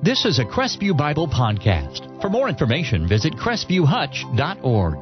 This is a Crestview Bible podcast. For more information, visit crestview.hutch.org.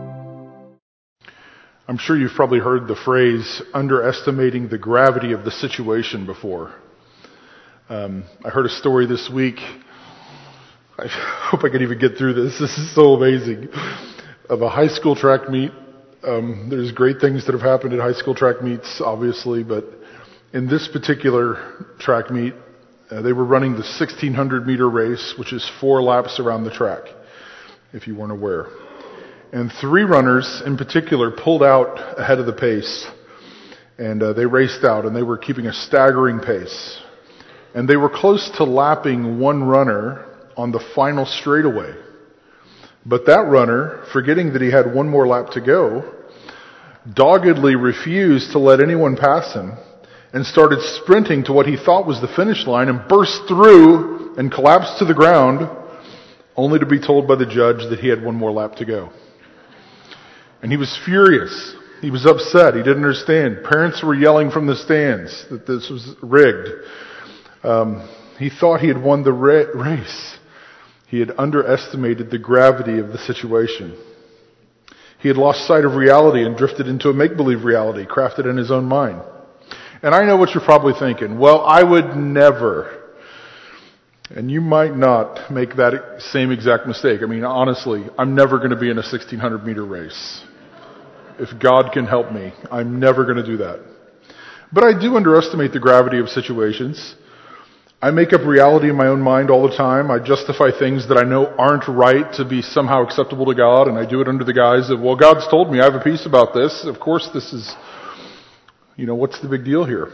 I'm sure you've probably heard the phrase, underestimating the gravity of the situation before. I heard a story this week. I hope I can even get through this. This is so amazing. Of a high school track meet. There's great things that have happened at high school track meets, obviously, but in this particular track meet, they were running the 1,600 meter race, which is 4 laps around the track, if you weren't aware. And 3 runners in particular pulled out ahead of the pace, and they raced out, and they were keeping a staggering pace. And they were close to lapping one runner on the final straightaway. But that runner, forgetting that he had one more lap to go, doggedly refused to let anyone pass him, and started sprinting to what he thought was the finish line and burst through and collapsed to the ground, only to be told by the judge that he had one more lap to go. And he was furious. He was upset. He didn't understand. Parents were yelling from the stands that this was rigged. He thought he had won the race. He had underestimated the gravity of the situation. He had lost sight of reality and drifted into a make-believe reality, crafted in his own mind. And I know what you're probably thinking. Well, I would never. And you might not make that same exact mistake. I mean, honestly, I'm never going to be in a 1,600 meter race. If God can help me, I'm never going to do that. But I do underestimate the gravity of situations. I make up reality in my own mind all the time. I justify things that I know aren't right to be somehow acceptable to God, and I do it under the guise of, well, God's told me I have a peace about this. Of course this is, what's the big deal here?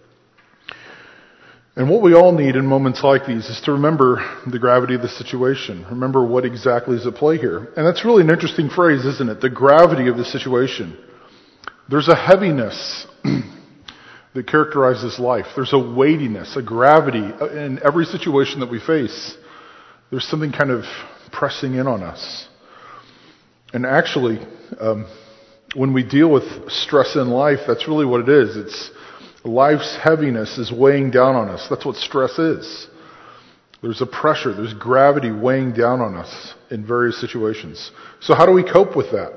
And what we all need in moments like these is to remember the gravity of the situation. Remember what exactly is at play here. And that's really an interesting phrase, isn't it? The gravity of the situation. There's a heaviness that characterizes life. There's a weightiness, a gravity in every situation that we face. There's something kind of pressing in on us. And actually, when we deal with stress in life, that's really what it is. It's life's heaviness is weighing down on us. That's what stress is. There's a pressure, there's gravity weighing down on us in various situations. So how do we cope with that?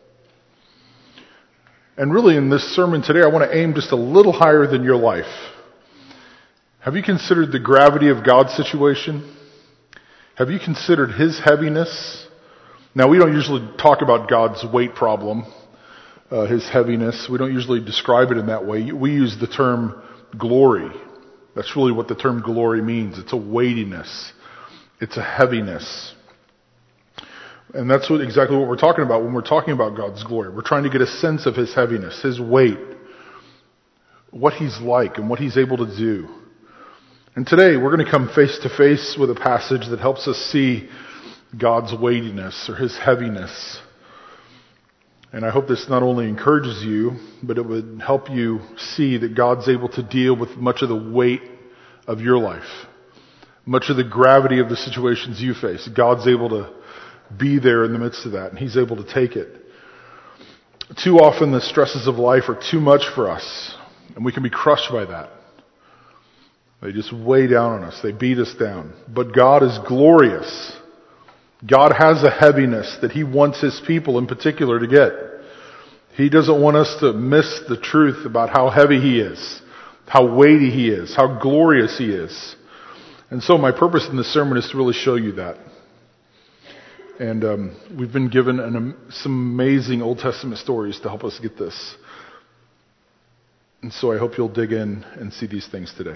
And really in this sermon today, I want to aim just a little higher than your life. Have you considered the gravity of God's situation? Have you considered His heaviness? Now, we don't usually talk about God's weight problem, His heaviness. We don't usually describe it in that way. We use the term glory. That's really what the term glory means. It's a weightiness. It's a heaviness. And that's exactly what we're talking about when we're talking about God's glory. We're trying to get a sense of His heaviness, His weight, what He's like and what He's able to do. And today we're going to come face to face with a passage that helps us see God's weightiness or His heaviness. And I hope this not only encourages you, but it would help you see that God's able to deal with much of the weight of your life, much of the gravity of the situations you face. God's able to be there in the midst of that, and He's able to take it. Too often the stresses of life are too much for us, and we can be crushed by that. They just weigh down on us. They beat us down. But God is glorious. God has a heaviness that He wants His people in particular to get. He doesn't want us to miss the truth about how heavy He is, how weighty He is, how glorious He is. And so my purpose in this sermon is to really show you that. And we've been given some amazing Old Testament stories to help us get this. And so I hope you'll dig in and see these things today.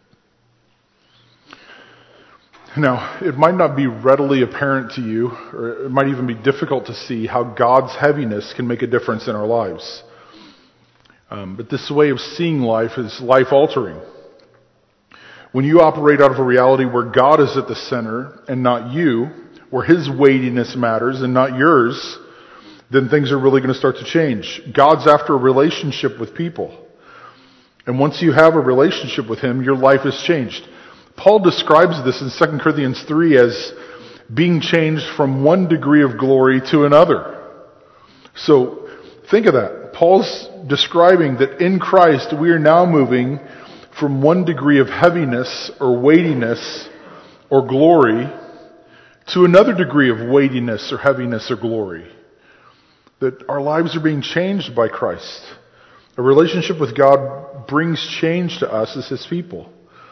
Now, it might not be readily apparent to you, or it might even be difficult to see how God's heaviness can make a difference in our lives. But this way of seeing life is life-altering. When you operate out of a reality where God is at the center and not you, where His weightiness matters and not yours, then things are really going to start to change. God's after a relationship with people. And once you have a relationship with Him, your life is changed. Paul describes this in 2 Corinthians 3 as being changed from one degree of glory to another. So think of that. Paul's describing that in Christ we are now moving from one degree of heaviness or weightiness or glory to another degree of weightiness or heaviness or glory. That our lives are being changed by Christ. A relationship with God brings change to us as His people.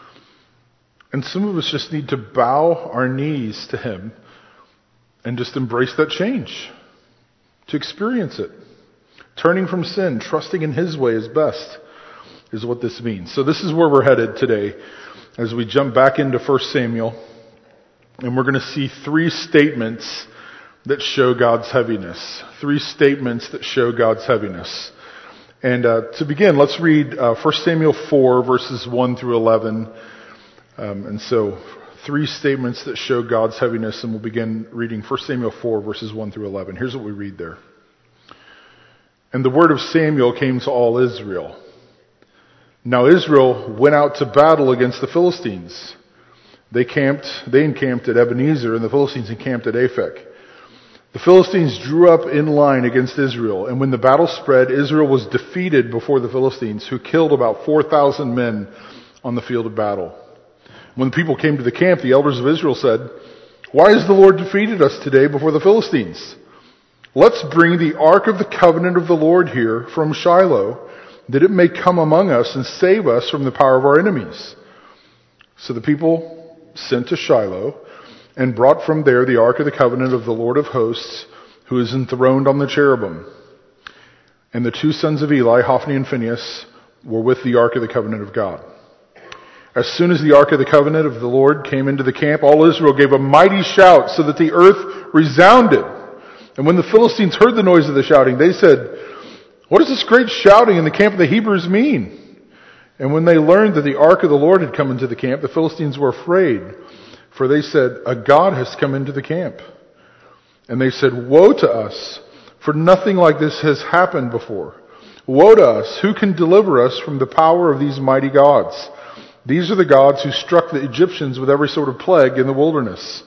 And some of us just need to bow our knees to Him and just embrace that change. To experience it. Turning from sin, trusting in His way is best, is what this means. So this is where we're headed today as we jump back into 1 Samuel. And we're going to see three statements that show God's heaviness. Three statements that show God's heaviness. And to begin, let's read 1 Samuel 4, verses 1 through 11. And so, three statements that show God's heaviness, and we'll begin reading 1 Samuel 4, verses 1 through 11. Here's what we read there. And the word of Samuel came to all Israel. Now Israel went out to battle against the Philistines. They encamped at Ebenezer, and the Philistines encamped at Aphek. The Philistines drew up in line against Israel, and when the battle spread, Israel was defeated before the Philistines, who killed about 4,000 men on the field of battle. When the people came to the camp, the elders of Israel said, "Why has the Lord defeated us today before the Philistines? Let's bring the ark of the covenant of the Lord here from Shiloh, that it may come among us and save us from the power of our enemies." So the people sent to Shiloh and brought from there the ark of the covenant of the Lord of hosts, who is enthroned on the cherubim. And the two sons of Eli, Hophni and Phinehas, were with the ark of the covenant of God. As soon as the ark of the covenant of the Lord came into the camp, all Israel gave a mighty shout so that the earth resounded. And when the Philistines heard the noise of the shouting, they said, "What does this great shouting in the camp of the Hebrews mean?" And when they learned that the ark of the Lord had come into the camp, the Philistines were afraid, for they said, "A god has come into the camp." And they said, "Woe to us, for nothing like this has happened before. Woe to us, who can deliver us from the power of these mighty gods? These are the gods who struck the Egyptians with every sort of plague in the wilderness.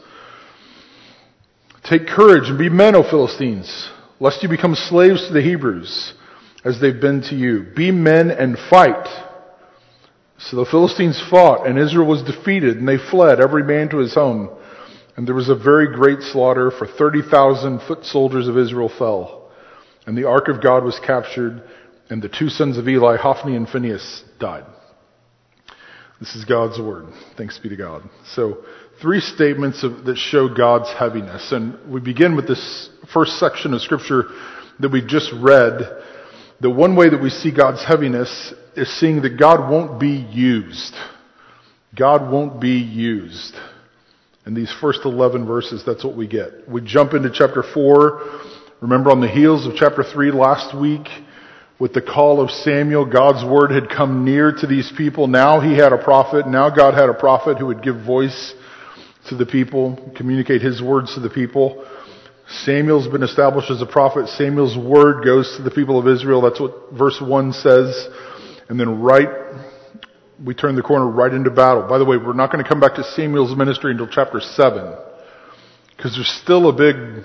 Take courage and be men, O Philistines, lest you become slaves to the Hebrews, as they've been to you. Be men and fight." So the Philistines fought, and Israel was defeated, and they fled, every man to his home. And there was a very great slaughter, for 30,000 foot soldiers of Israel fell. And the ark of God was captured, and the two sons of Eli, Hophni and Phinehas, died. This is God's word. Thanks be to God. So, three statements that show God's heaviness. And we begin with this first section of Scripture that we just read. The one way that we see God's heaviness is seeing that God won't be used. God won't be used. In these first 11 verses, that's what we get. We jump into chapter 4. Remember, on the heels of chapter 3 last week, with the call of Samuel, God's word had come near to these people. Now He had a prophet. Now God had a prophet who would give voice to the people, communicate His words to the people. Samuel's been established as a prophet. Samuel's word goes to the people of Israel. That's what verse 1 says. And then we turn the corner right into battle. By the way, we're not going to come back to Samuel's ministry until chapter 7. Because there's still a big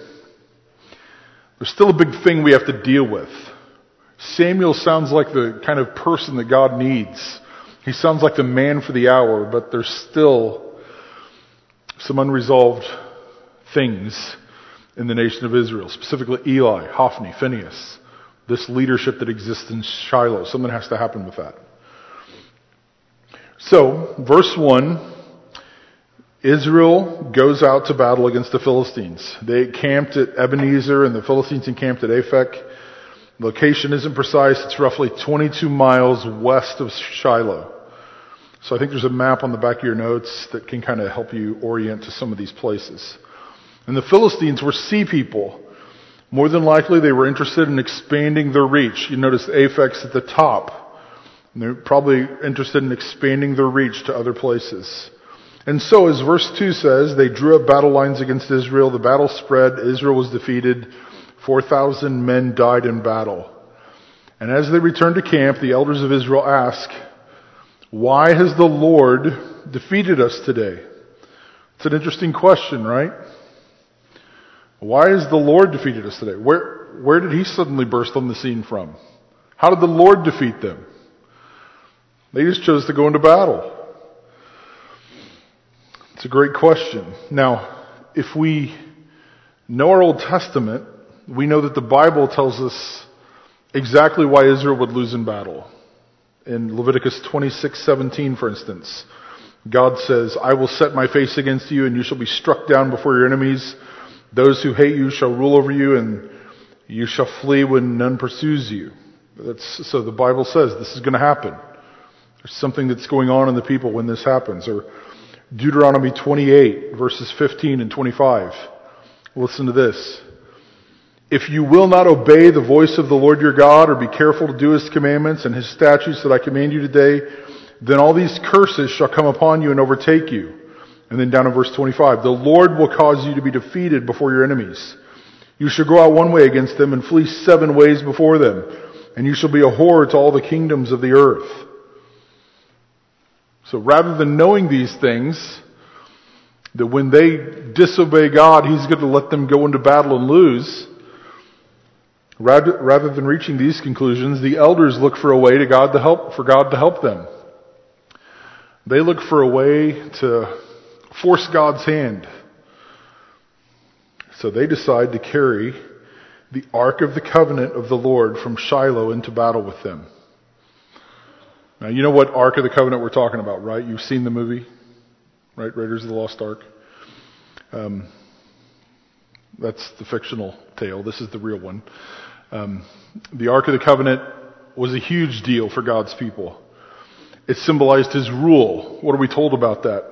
thing we have to deal with. Samuel sounds like the kind of person that God needs. He sounds like the man for the hour, but there's still some unresolved things in the nation of Israel, specifically Eli, Hophni, Phinehas, this leadership that exists in Shiloh. Something has to happen with that. So, verse 1, Israel goes out to battle against the Philistines. They camped at Ebenezer, and the Philistines encamped at Aphek. Location isn't precise. It's roughly 22 miles west of Shiloh. So I think there's a map on the back of your notes that can kind of help you orient to some of these places. And the Philistines were sea people. More than likely, they were interested in expanding their reach. You notice Aphek's at the top. And they're probably interested in expanding their reach to other places. And so, as verse 2 says, they drew up battle lines against Israel. The battle spread. Israel was defeated. 4,000 men died in battle. And as they returned to camp, the elders of Israel asked, "Why has the Lord defeated us today?" It's an interesting question, right? Why has the Lord defeated us today? Where did He suddenly burst on the scene from? How did the Lord defeat them? They just chose to go into battle. It's a great question. Now, if we know our Old Testament, we know that the Bible tells us exactly why Israel would lose in battle. In Leviticus 26:17, for instance, God says, "I will set my face against you, and you shall be struck down before your enemies. Those who hate you shall rule over you, and you shall flee when none pursues you." So the Bible says this is going to happen. There's something that's going on in the people when this happens. Or Deuteronomy 28, verses 15 and 25. Listen to this. "If you will not obey the voice of the Lord your God, or be careful to do His commandments and His statutes that I command you today, then all these curses shall come upon you and overtake you." And then down in verse 25, "The Lord will cause you to be defeated before your enemies. You shall go out one way against them and flee 7 ways before them, and you shall be a horror to all the kingdoms of the earth." So rather than knowing these things, that when they disobey God, He's going to let them go into battle and lose, rather than reaching these conclusions, the elders look for a way for God to help them. They look for a way to force God's hand. So they decide to carry the Ark of the Covenant of the Lord from Shiloh into battle with them. Now, you know what Ark of the Covenant we're talking about, right? You've seen the movie, right? Raiders of the Lost Ark. That's the fictional tale. This is the real one. The Ark of the Covenant was a huge deal for God's people. It symbolized His rule. What are we told about that?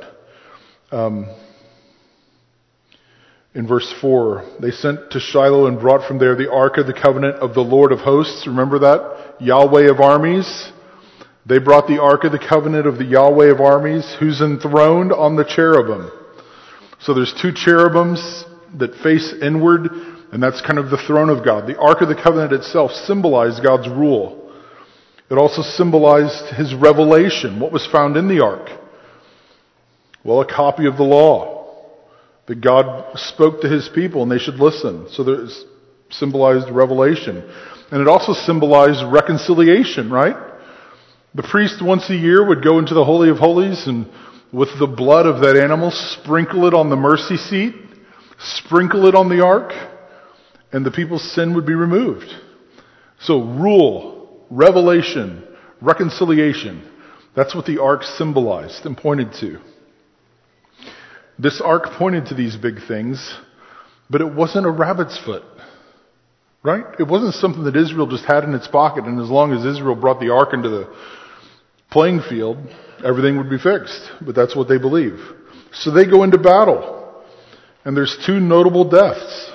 In verse 4, "They sent to Shiloh and brought from there the Ark of the Covenant of the Lord of hosts." Remember that? Yahweh of armies. They brought the Ark of the Covenant of the Yahweh of armies, who's enthroned on the cherubim. So there's 2 cherubims that face inward, and that's kind of the throne of God. The Ark of the Covenant itself symbolized God's rule. It also symbolized His revelation. What was found in the Ark? Well, a copy of the law that God spoke to His people, and they should listen. So there's symbolized revelation. And it also symbolized reconciliation, right? The priest once a year would go into the Holy of Holies and with the blood of that animal, sprinkle it on the mercy seat, sprinkle it on the ark, and the people's sin would be removed. So rule, revelation, reconciliation, that's what the ark symbolized and pointed to. This ark pointed to these big things, but it wasn't a rabbit's foot, right? It wasn't something that Israel just had in its pocket, and as long as Israel brought the ark into the playing field, everything would be fixed. But that's what they believe. So they go into battle, and there's 2 notable deaths.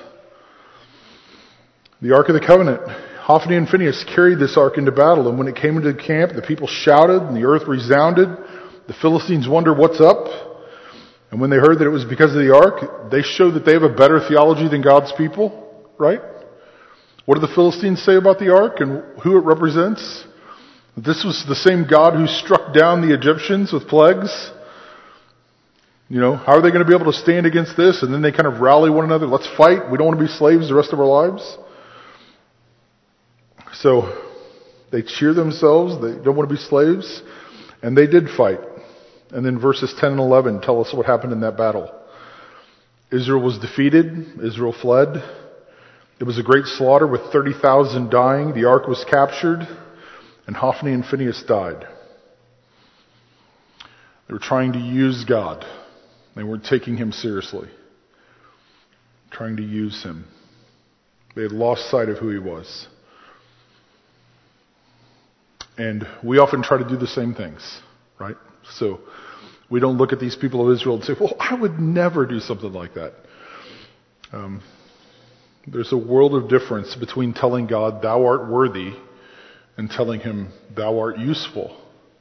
The Ark of the Covenant, Hophni and Phinehas carried this ark into battle, and when it came into the camp, the people shouted, and the earth resounded. The Philistines wondered, "What's up?" And when they heard that it was because of the ark, they showed that they have a better theology than God's people, right? What do the Philistines say about the ark and who it represents? This was the same God who struck down the Egyptians with plagues. How are they going to be able to stand against this? And then they kind of rally one another. Let's fight. We don't want to be slaves the rest of our lives. So they cheer themselves. They don't want to be slaves. And they did fight. And then verses 10 and 11 tell us what happened in that battle. Israel was defeated. Israel fled. It was a great slaughter with 30,000 dying. The ark was captured. And Hophni and Phinehas died. They were trying to use God. They weren't taking Him seriously. Trying to use Him. They had lost sight of who He was. And we often try to do the same things, right? So we don't look at these people of Israel and say, "Well, I would never do something like that." There's a world of difference between telling God, "Thou art worthy," and telling Him, "Thou art useful."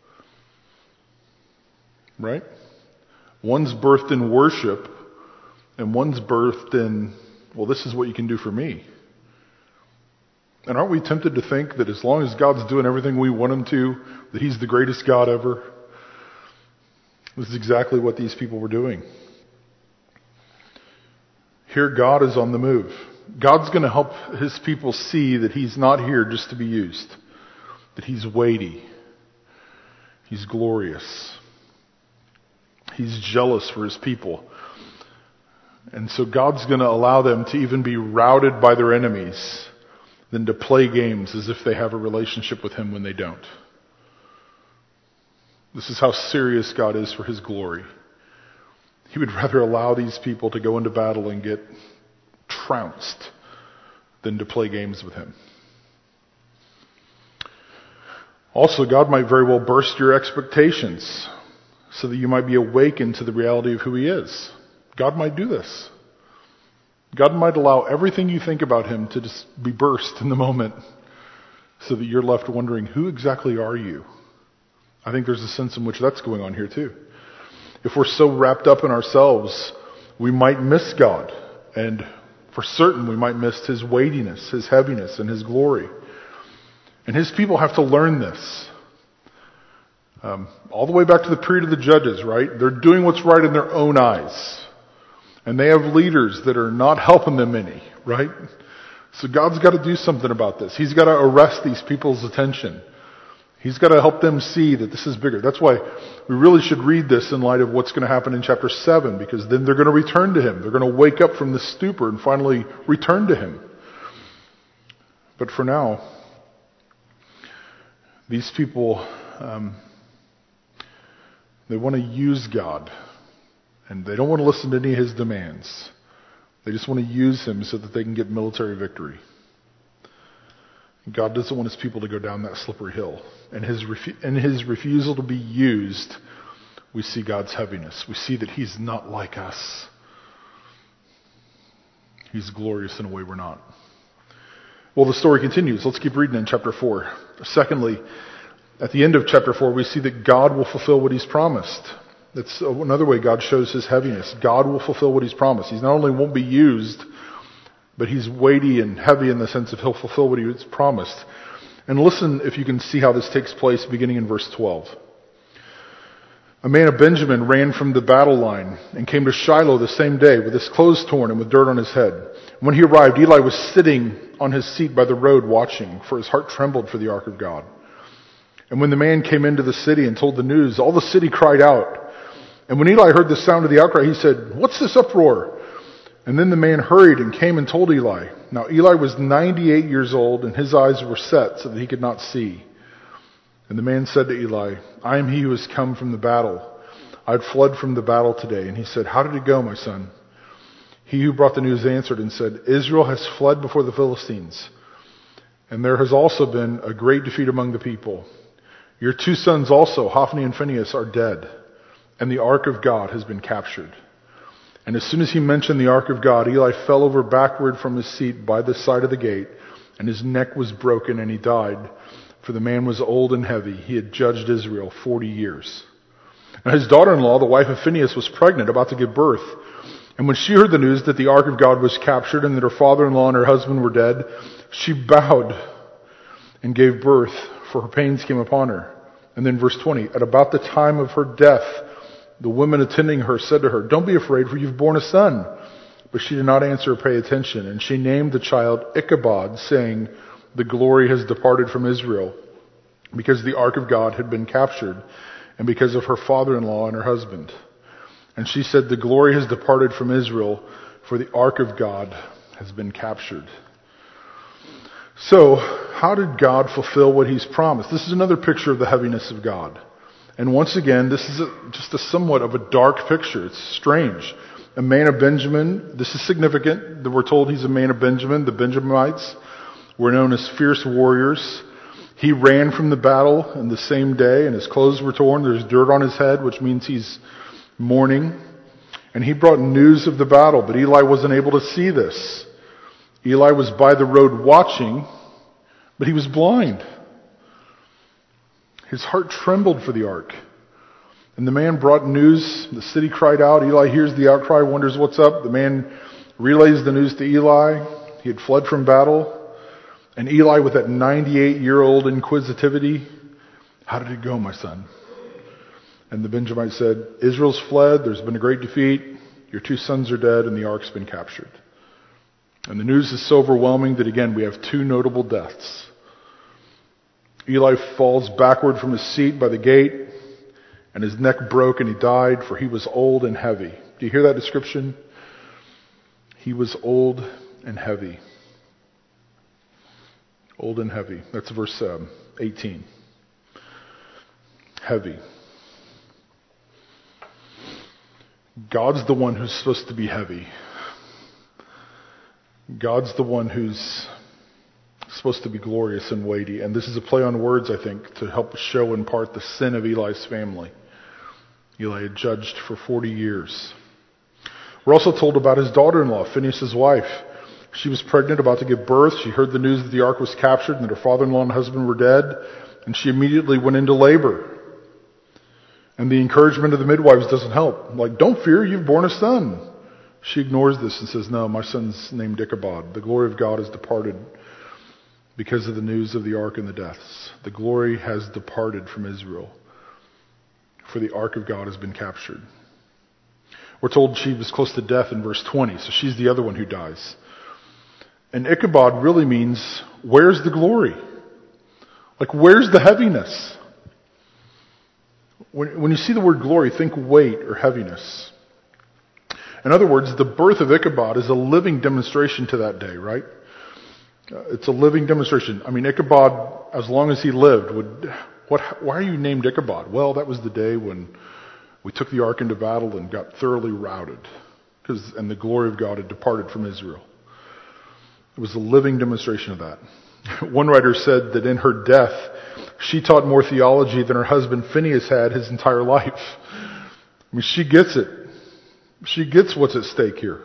Right? One's birthed in worship, and one's birthed in, "Well, this is what you can do for me." And aren't we tempted to think that as long as God's doing everything we want Him to, that He's the greatest God ever? This is exactly what these people were doing. Here God is on the move. God's going to help His people see that He's not here just to be used. That He's weighty. He's glorious. He's jealous for his people. And so God's going to allow them to even be routed by their enemies than to play games as if they have a relationship with him when they don't. This is how serious God is for his glory. He would rather allow these people to go into battle and get trounced than to play games with him. Also, God might very well burst your expectations so that you might be awakened to the reality of who he is. God might do this. God might allow everything you think about him to just be burst in the moment so that you're left wondering, who exactly are you? I think there's a sense in which that's going on here too. If we're so wrapped up in ourselves, we might miss God. And for certain, we might miss his weightiness, his heaviness, and his glory. And his people have to learn this. All the way back to the period of the judges, right? They're doing what's right in their own eyes. And they have leaders that are not helping them any, right? So God's got to do something about this. He's got to arrest these people's attention. He's got to help them see that this is bigger. That's why we really should read this in light of what's going to happen in chapter 7, because then they're going to return to him. They're going to wake up from the stupor and finally return to him. But for now, these people, they want to use God. And they don't want to listen to any of his demands. They just want to use him so that they can get military victory. God doesn't want his people to go down that slippery hill. And in his refusal to be used, we see God's heaviness. We see that he's not like us. He's glorious in a way we're not. Well, the story continues. Let's keep reading in chapter 4. Secondly, at the end of chapter 4, we see that God will fulfill what he's promised. That's another way God shows his heaviness. God will fulfill what he's promised. He not only won't be used, but he's weighty and heavy in the sense of he'll fulfill what he's promised. And listen if you can see how this takes place beginning in verse 12. A man of Benjamin ran from the battle line and came to Shiloh the same day with his clothes torn and with dirt on his head. When he arrived, Eli was sitting on his seat by the road watching, for his heart trembled for the ark of God. And when the man came into the city and told the news, all the city cried out. And when Eli heard the sound of the outcry, he said, "What's this uproar?" And then the man hurried and came and told Eli. Now Eli was 98 years old, and his eyes were set so that he could not see. And the man said to Eli, "I am he who has come from the battle. I had fled from the battle today." And he said, "How did it go, my son?" He who brought the news answered and said, "Israel has fled before the Philistines, and there has also been a great defeat among the people. Your 2 sons also, Hophni and Phinehas, are dead, and the ark of God has been captured." And as soon as he mentioned the ark of God, Eli fell over backward from his seat by the side of the gate, and his neck was broken, and he died. For the man was old and heavy. He had judged Israel 40 years. And his daughter-in-law, the wife of Phinehas, was pregnant, about to give birth. And when she heard the news that the ark of God was captured and that her father-in-law and her husband were dead, she bowed and gave birth, for her pains came upon her. And then verse 20, at about the time of her death, the women attending her said to her, "Don't be afraid, for you've borne a son." But she did not answer or pay attention. And she named the child Ichabod, saying, "The glory has departed from Israel," because the ark of God had been captured, and because of her father-in-law and her husband. And she said, "The glory has departed from Israel, for the ark of God has been captured." So, how did God fulfill what he's promised? This is another picture of the heaviness of God. And once again, this is just a somewhat of a dark picture. It's strange. A man of Benjamin, this is significant that we're told he's a man of Benjamin. The Benjamites were known as fierce warriors. He ran from the battle in the same day, and his clothes were torn. There's dirt on his head, which means he's mourning. And he brought news of the battle, but Eli wasn't able to see this. Eli was by the road watching, but he was blind. His heart trembled for the ark. And the man brought news. The city cried out. Eli hears the outcry, wonders what's up. The man relays the news to Eli. He had fled from battle. And Eli, with that 98-year-old inquisitivity, "How did it go, my son?" And the Benjamite said, "Israel's fled. There's been a great defeat. Your 2 sons are dead, and the ark's been captured." And the news is so overwhelming that, again, we have 2 notable deaths. Eli falls backward from his seat by the gate, and his neck broke and he died, for he was old and heavy. Do you hear that description? He was old and heavy. Old and heavy. That's verse 18. Heavy. God's the one who's supposed to be heavy. God's the one who's supposed to be glorious and weighty. And this is a play on words, I think, to help show in part the sin of Eli's family. Eli had judged for 40 years. We're also told about his daughter-in-law, Phinehas' wife. She was pregnant, about to give birth. She heard the news that the ark was captured and that her father-in-law and husband were dead. And she immediately went into labor. And the encouragement of the midwives doesn't help. Like, don't fear, you've borne a son. She ignores this and says, no, my son's named Ichabod. The glory of God has departed because of the news of the ark and the deaths. The glory has departed from Israel, for the ark of God has been captured. We're told she was close to death in verse 20, so she's the other one who dies. And Ichabod really means, where's the glory? Like, where's the heaviness? When you see the word glory, think weight or heaviness. In other words, the birth of Ichabod is a living demonstration to that day, right? It's a living demonstration. I mean, Ichabod, as long as he lived, why are you named Ichabod? Well, that was the day when we took the ark into battle and got thoroughly routed, and the glory of God had departed from Israel. It was a living demonstration of that. One writer said that in her death, she taught more theology than her husband Phinehas had his entire life. I mean, she gets it. She gets what's at stake here.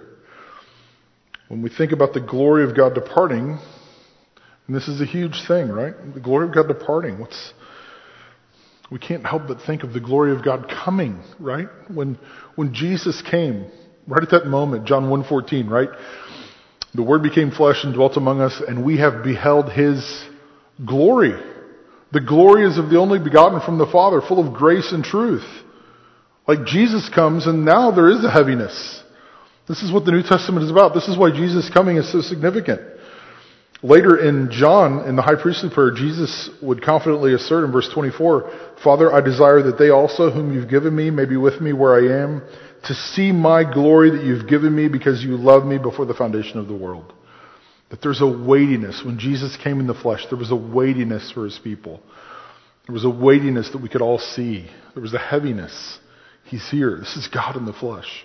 When we think about the glory of God departing, and this is a huge thing, right? The glory of God departing. We can't help but think of the glory of God coming, right? When Jesus came, right at that moment, John 1:14, right? The Word became flesh and dwelt among us, and we have beheld His glory. The glory is of the only begotten from the Father, full of grace and truth. Like, Jesus comes, and now there is a heaviness. This is what the New Testament is about. This is why Jesus' coming is so significant. Later in John, in the high priestly prayer, Jesus would confidently assert in verse 24, Father, I desire that they also whom you've given me may be with me where I am, to see my glory that you've given me because you loved me before the foundation of the world. That there's a weightiness. When Jesus came in the flesh, there was a weightiness for His people. There was a weightiness that we could all see. There was a heaviness. He's here. This is God in the flesh.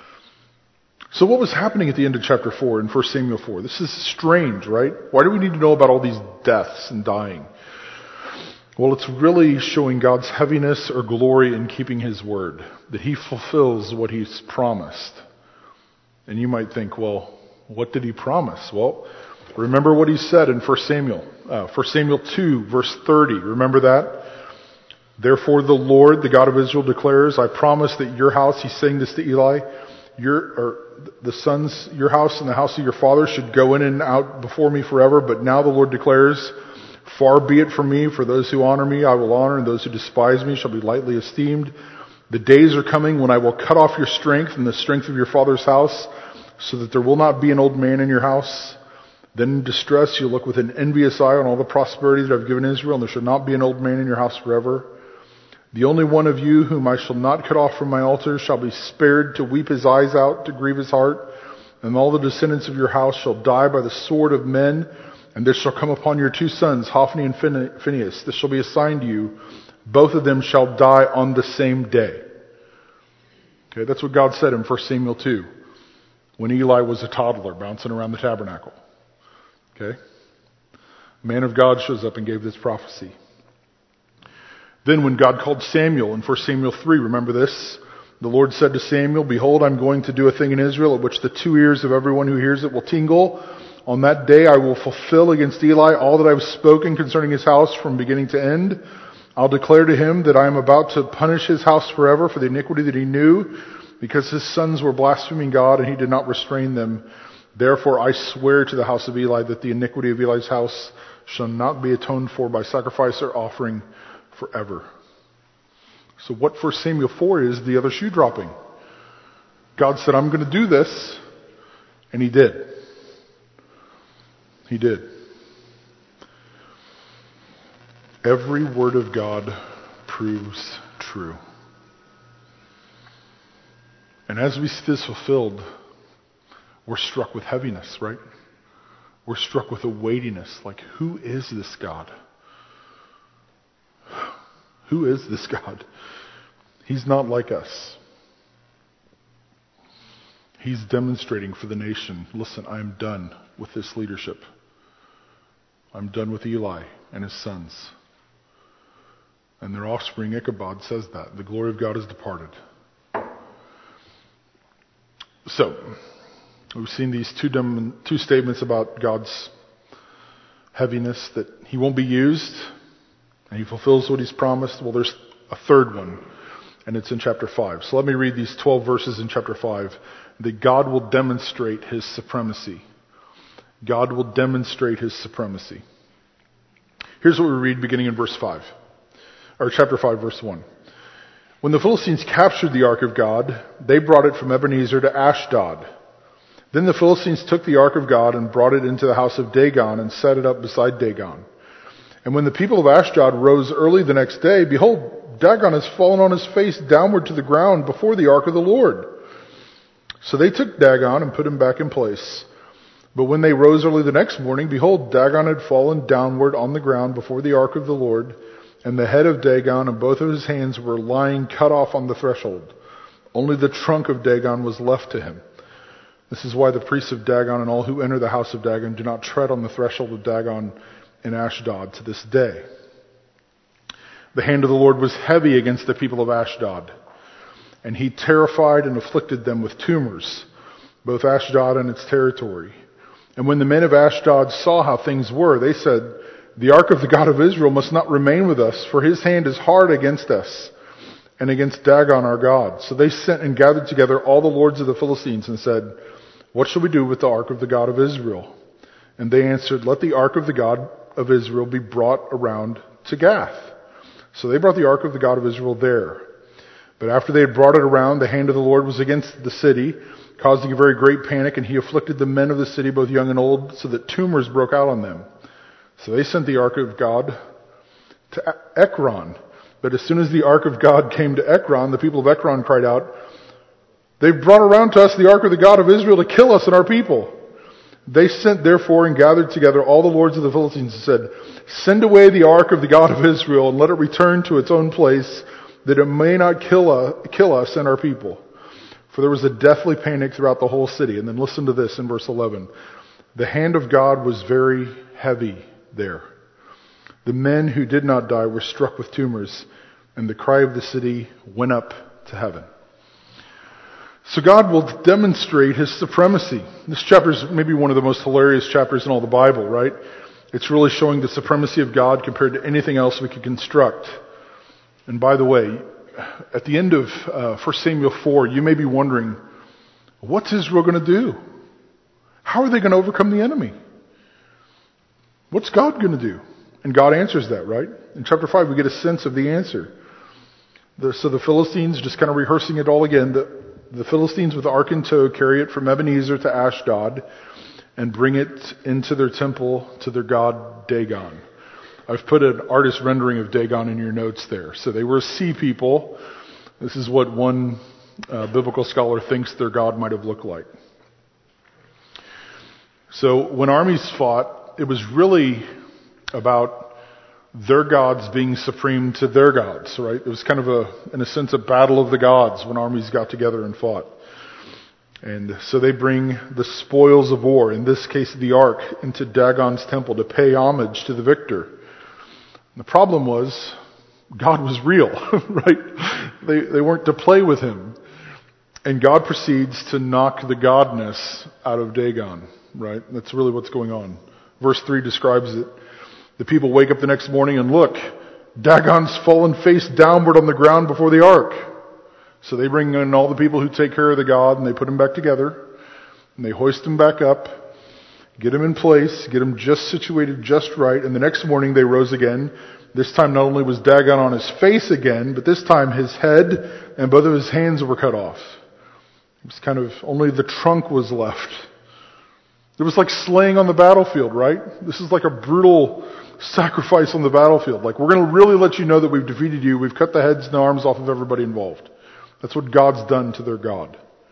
So what was happening at the end of chapter 4 in 1 Samuel 4? This is strange, right? Why do we need to know about all these deaths and dying? Well, it's really showing God's heaviness or glory in keeping His word, that He fulfills what He's promised. And you might think, well, what did He promise? Well, remember what He said in 1 Samuel. 1 Samuel 2, verse 30. Remember that? Therefore the Lord, the God of Israel, declares, I promise that your house, He's saying this to Eli, your house and the house of your father should go in and out before me forever. But now the Lord declares, far be it from me, for those who honor me I will honor, and those who despise me shall be lightly esteemed. The days are coming when I will cut off your strength and the strength of your father's house, so that there will not be an old man in your house. Then in distress you'll look with an envious eye on all the prosperity that I've given Israel, and there shall not be an old man in your house forever. The only one of you whom I shall not cut off from my altar shall be spared to weep his eyes out, to grieve his heart. And all the descendants of your house shall die by the sword of men. And this shall come upon your two sons, Hophni and Phinehas. This shall be assigned to you. Both of them shall die on the same day. Okay, that's what God said in 1 Samuel 2, when Eli was a toddler bouncing around the tabernacle. Okay? A man of God shows up and gave this prophecy. Then when God called Samuel in 1 Samuel 3, remember this? The Lord said to Samuel, behold, I'm going to do a thing in Israel at which the two ears of everyone who hears it will tingle. On that day I will fulfill against Eli all that I've spoken concerning his house from beginning to end. I'll declare to him that I am about to punish his house forever for the iniquity that he knew, because his sons were blaspheming God and he did not restrain them. Therefore I swear to the house of Eli that the iniquity of Eli's house shall not be atoned for by sacrifice or offering forever. So what 1 Samuel 4 is the other shoe dropping. God said, I'm going to do this. And He did. He did. Every word of God proves true. And as we see this fulfilled, we're struck with heaviness, right? We're struck with a weightiness. Like, who is this God? Who is this God? He's not like us. He's demonstrating for the nation, listen, I'm done with this leadership. I'm done with Eli and his sons. And their offspring, Ichabod, says that. The glory of God has departed. So, we've seen these two statements about God's heaviness, that he won't be used, and he fulfills what he's promised. Well, there's a third one, and it's in chapter 5. So let me read these 12 verses in chapter 5, that God will demonstrate his supremacy. God will demonstrate his supremacy. Here's what we read beginning in verse 5, or chapter 5, verse 1. When the Philistines captured the ark of God, they brought it from Ebenezer to Ashdod. Then the Philistines took the ark of God and brought it into the house of Dagon and set it up beside Dagon. And when the people of Ashdod rose early the next day, behold, Dagon has fallen on his face downward to the ground before the ark of the Lord. So they took Dagon and put him back in place. But when they rose early the next morning, behold, Dagon had fallen downward on the ground before the ark of the Lord, and the head of Dagon and both of his hands were lying cut off on the threshold. Only the trunk of Dagon was left to him. This is why the priests of Dagon and all who enter the house of Dagon do not tread on the threshold of Dagon in Ashdod to this day. The hand of the Lord was heavy against the people of Ashdod, and he terrified and afflicted them with tumors, both Ashdod and its territory. And when the men of Ashdod saw how things were, they said, the ark of the God of Israel must not remain with us, for his hand is hard against us and against Dagon our God. So they sent and gathered together all the lords of the Philistines and said, what shall we do with the ark of the God of Israel? And they answered, let the ark of the God of Israel be brought around to Gath. So they brought the ark of the God of Israel there. But after they had brought it around, the hand of the Lord was against the city, causing a very great panic, and he afflicted the men of the city, both young and old, so that tumors broke out on them. So they sent the ark of God to Ekron. But as soon as the ark of God came to Ekron, the people of Ekron cried out, they've brought around to us the ark of the God of Israel to kill us and our people. They sent therefore and gathered together all the lords of the Philistines and said, send away the ark of the God of Israel and let it return to its own place, that it may not kill us and our people. For there was a deathly panic throughout the whole city. And then listen to this in verse 11. The hand of God was very heavy there. The men who did not die were struck with tumors, and the cry of the city went up to heaven. So God will demonstrate his supremacy. This chapter is maybe one of the most hilarious chapters in all the Bible, right? It's really showing the supremacy of God compared to anything else we could construct. And by the way, at the end of 1 Samuel 4, you may be wondering, what's Israel going to do? How are they going to overcome the enemy? What's God going to do? And God answers that, right? In chapter 5, we get a sense of the answer. So the Philistines, just kind of rehearsing it all again, the Philistines with the ark in tow carry it from Ebenezer to Ashdod and bring it into their temple to their god Dagon. I've put an artist rendering of Dagon in your notes there. So they were a sea people. This is what one biblical scholar thinks their god might have looked like. So when armies fought, it was really about their gods being supreme to their gods, right? It was kind of in a sense, a battle of the gods when armies got together and fought. And so they bring the spoils of war, in this case the ark, into Dagon's temple to pay homage to the victor. And the problem was, God was real, right? They weren't to play with him. And God proceeds to knock the godness out of Dagon, right? That's really what's going on. Verse 3 describes it. The people wake up the next morning and look, Dagon's fallen face downward on the ground before the ark. So they bring in all the people who take care of the god and they put him back together. And they hoist him back up, get him in place, get him just situated just right. And the next morning they rose again. This time not only was Dagon on his face again, but this time his head and both of his hands were cut off. It was kind of, only the trunk was left. It was like slaying on the battlefield, right? This is like a brutal sacrifice on the battlefield. Like, we're going to really let you know that we've defeated you. We've cut the heads and the arms off of everybody involved. That's what God's done to their God.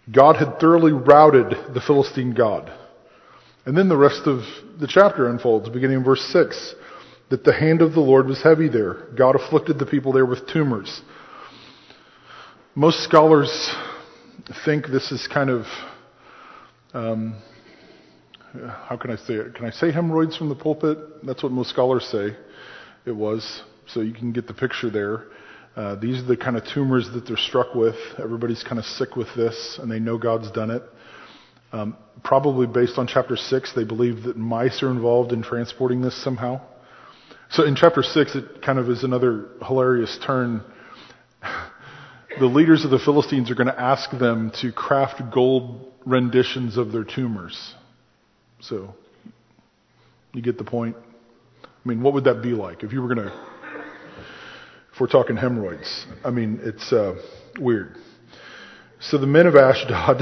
God had thoroughly routed the Philistine god. And then the rest of the chapter unfolds, beginning in verse 6, that the hand of the Lord was heavy there. God afflicted the people there with tumors. Most scholars think this is kind of, how can I say it? Can I say hemorrhoids from the pulpit? That's what most scholars say it was. So you can get the picture there. These are the kind of tumors that they're struck with. Everybody's kind of sick with this, and they know God's done it. Probably based on chapter 6, they believe that mice are involved in transporting this somehow. So in chapter 6, it kind of is another hilarious turn. The leaders of the Philistines are going to ask them to craft gold renditions of their tumors. So, you get the point? I mean, what would that be like if you were going to, if we're talking hemorrhoids? I mean, it's weird. So the men of Ashdod,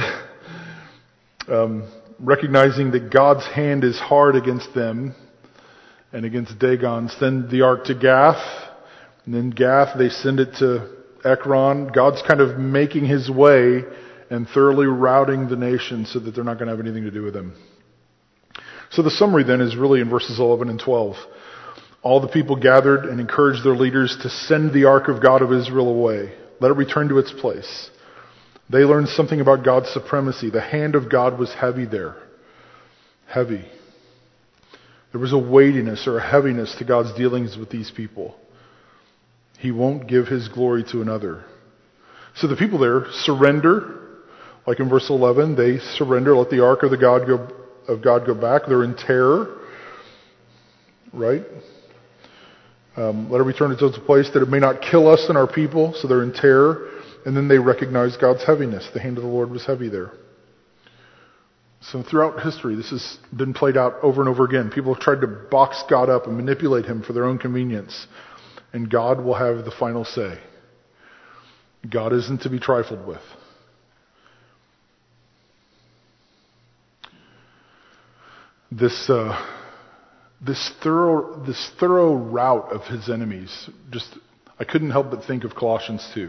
recognizing that God's hand is hard against them and against Dagon, send the ark to Gath. And then Gath, they send it to Ekron. God's kind of making his way and thoroughly routing the nation so that they're not going to have anything to do with him. So the summary then is really in verses 11 and 12. All the people gathered and encouraged their leaders to send the ark of God of Israel away. Let it return to its place. They learned something about God's supremacy. The hand of God was heavy there. Heavy. There was a weightiness or a heaviness to God's dealings with these people. He won't give his glory to another. So the people there surrender. Like in verse 11, they surrender. Let the ark of God go back. They're in terror. Right? Let it return to its place that it may not kill us and our people. So they're in terror. And then they recognize God's heaviness. The hand of the Lord was heavy there. So throughout history, this has been played out over and over again. People have tried to box God up and manipulate him for their own convenience. And God will have the final say. God isn't to be trifled with. This thorough rout of his enemies, I couldn't help but think of Colossians 2.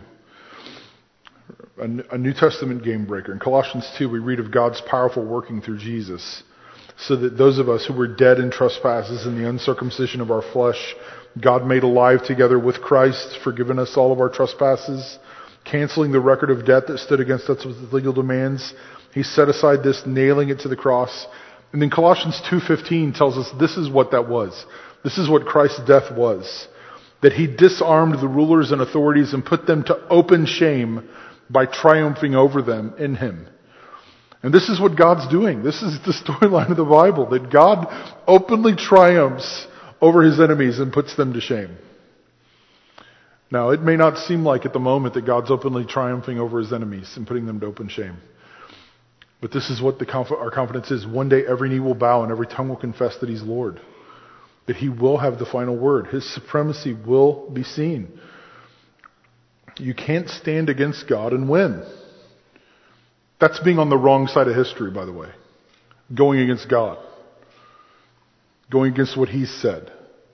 A New Testament game breaker. In Colossians 2, we read of God's powerful working through Jesus, so that those of us who were dead in trespasses and the uncircumcision of our flesh, God made alive together with Christ, forgiven us all of our trespasses, canceling the record of debt that stood against us with its legal demands. He set aside this, nailing it to the cross. And then Colossians 2:15 tells us this is what that was. This is what Christ's death was. That he disarmed the rulers and authorities and put them to open shame by triumphing over them in him. And this is what God's doing. This is the storyline of the Bible, that God openly triumphs over his enemies and puts them to shame. Now, it may not seem like at the moment that God's openly triumphing over his enemies and putting them to open shame. But this is what our confidence is. One day every knee will bow and every tongue will confess that he's Lord. That he will have the final word. His supremacy will be seen. You can't stand against God and win. That's being on the wrong side of history, by the way. Going against God. Going against what he's said.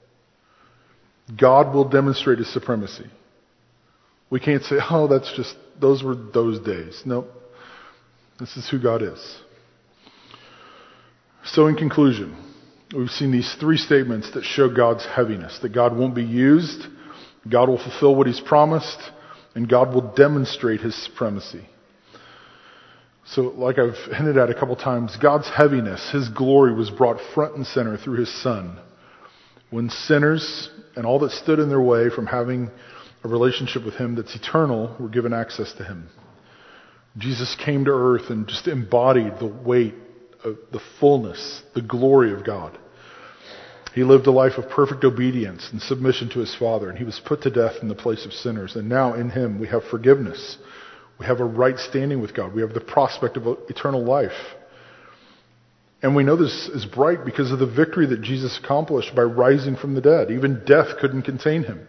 God will demonstrate his supremacy. We can't say, oh, those were those days. No. This is who God is. So in conclusion, we've seen these three statements that show God's heaviness. That God won't be used, God will fulfill what he's promised, and God will demonstrate his supremacy. So like I've hinted at a couple times, God's heaviness, his glory was brought front and center through his Son. When sinners and all that stood in their way from having a relationship with him that's eternal were given access to him. Jesus came to earth and just embodied the weight of the fullness, the glory of God. He lived a life of perfect obedience and submission to his Father, and he was put to death in the place of sinners. And now in him we have forgiveness. We have a right standing with God. We have the prospect of eternal life. And we know this is bright because of the victory that Jesus accomplished by rising from the dead. Even death couldn't contain him.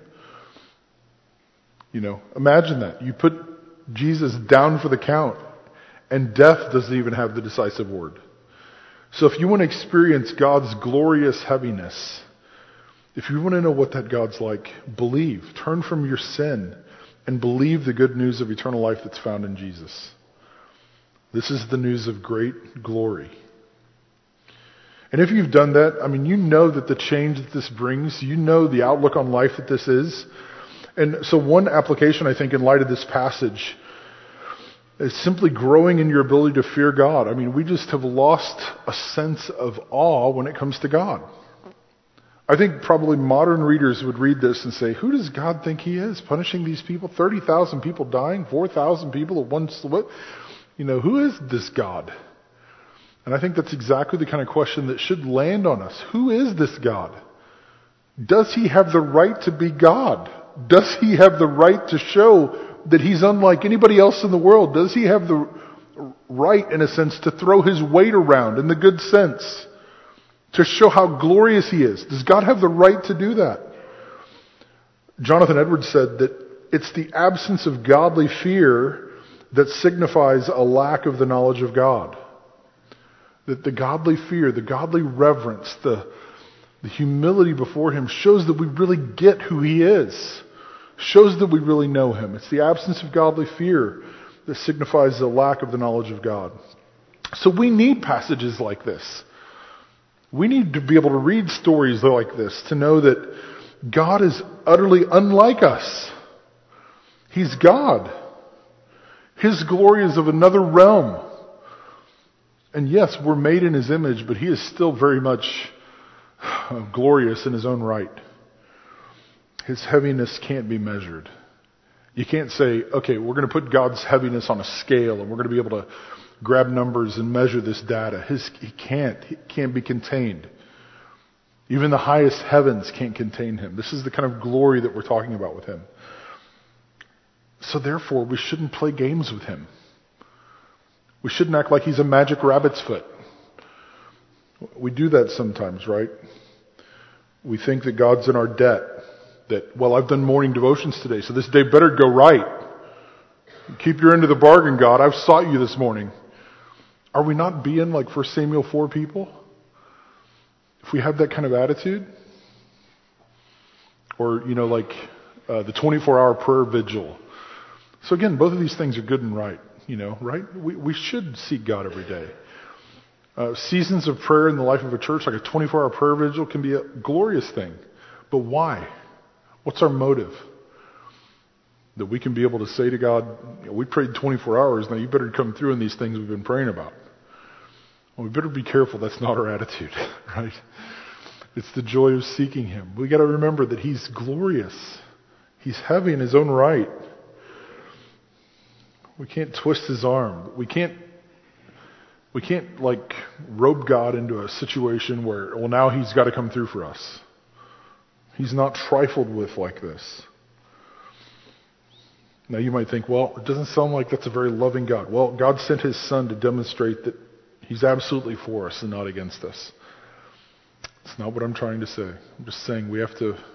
Imagine that. You put Jesus down for the count, and death doesn't even have the decisive word. So if you want to experience God's glorious heaviness, if you want to know what that God's like, believe. Turn from your sin and believe the good news of eternal life that's found in Jesus. This is the news of great glory. And if you've done that, you know that the change that this brings, you know the outlook on life that this is. And so one application, I think, in light of this passage is simply growing in your ability to fear God. We just have lost a sense of awe when it comes to God. I think probably modern readers would read this and say, who does God think he is? Punishing these people? 30,000 people dying? 4,000 people at one slip? Who is this God? And I think that's exactly the kind of question that should land on us. Who is this God? Does he have the right to be God? Does he have the right to show that he's unlike anybody else in the world? Does he have the right, in a sense, to throw his weight around in the good sense? To show how glorious he is? Does God have the right to do that? Jonathan Edwards said that it's the absence of godly fear that signifies a lack of the knowledge of God. That the godly fear, the godly reverence, the humility before him shows that we really get who he is. Shows that we really know him. It's the absence of godly fear that signifies the lack of the knowledge of God. So we need passages like this. We need to be able to read stories like this to know that God is utterly unlike us. He's God. His glory is of another realm. And yes, we're made in his image, but he is still very much glorious in his own right. His heaviness can't be measured. You can't say, okay, we're going to put God's heaviness on a scale and we're going to be able to grab numbers and measure this data. He can't be contained. Even the highest heavens can't contain him. This is the kind of glory that we're talking about with him. So therefore, we shouldn't play games with him. We shouldn't act like he's a magic rabbit's foot. We do that sometimes, right? We think that God's in our debt. That, well, I've done morning devotions today, so this day better go right. Keep your end of the bargain, God. I've sought you this morning. Are we not being like 1 Samuel 4 people? If we have that kind of attitude? Or, like the 24-hour prayer vigil. So again, both of these things are good and right, right? We should seek God every day. Seasons of prayer in the life of a church, like a 24-hour prayer vigil, can be a glorious thing. But why? What's our motive? That we can be able to say to God, we prayed 24 hours, now you better come through in these things we've been praying about. Well, we better be careful that's not our attitude, right? It's the joy of seeking him. We got to remember that he's glorious. He's heavy in his own right. We can't twist his arm. We can't rope God into a situation where, well, now he's got to come through for us. He's not trifled with like this. Now you might think, well, it doesn't sound like that's a very loving God. Well, God sent his son to demonstrate that he's absolutely for us and not against us. It's not what I'm trying to say. I'm just saying we have to...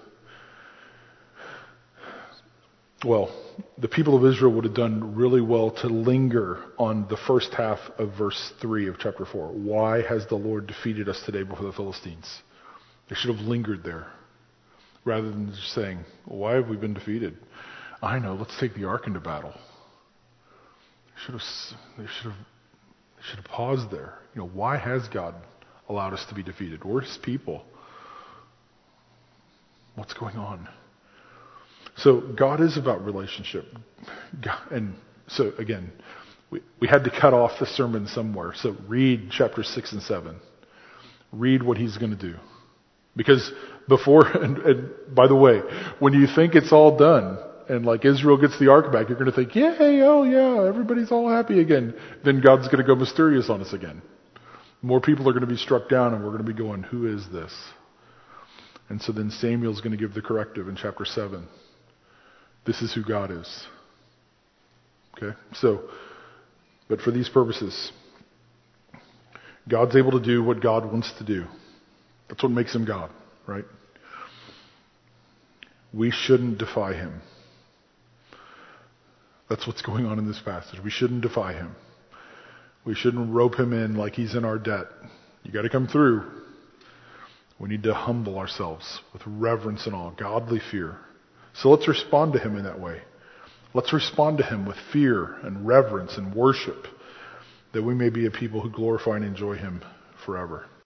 Well, the people of Israel would have done really well to linger on the first half of verse 3 of chapter 4. Why has the Lord defeated us today before the Philistines? They should have lingered there rather than just saying, why have we been defeated? I know, let's take the ark into battle. They should have paused there. Why has God allowed us to be defeated? We're his people. What's going on? So God is about relationship. And so again, we had to cut off the sermon somewhere. So read chapter 6 and 7. Read what he's going to do. Because before, and by the way, when you think it's all done, and like Israel gets the ark back, you're going to think, yay, oh yeah, everybody's all happy again. Then God's going to go mysterious on us again. More people are going to be struck down and we're going to be going, who is this? And so then Samuel's going to give the corrective in chapter 7. This is who God is. Okay? So, but for these purposes, God's able to do what God wants to do. That's what makes him God, right? We shouldn't defy him. That's what's going on in this passage. We shouldn't defy him. We shouldn't rope him in like he's in our debt. You got to come through. We need to humble ourselves with reverence and awe, godly fear. So let's respond to him in that way. Let's respond to him with fear and reverence and worship. that we may be a people who glorify and enjoy Him forever.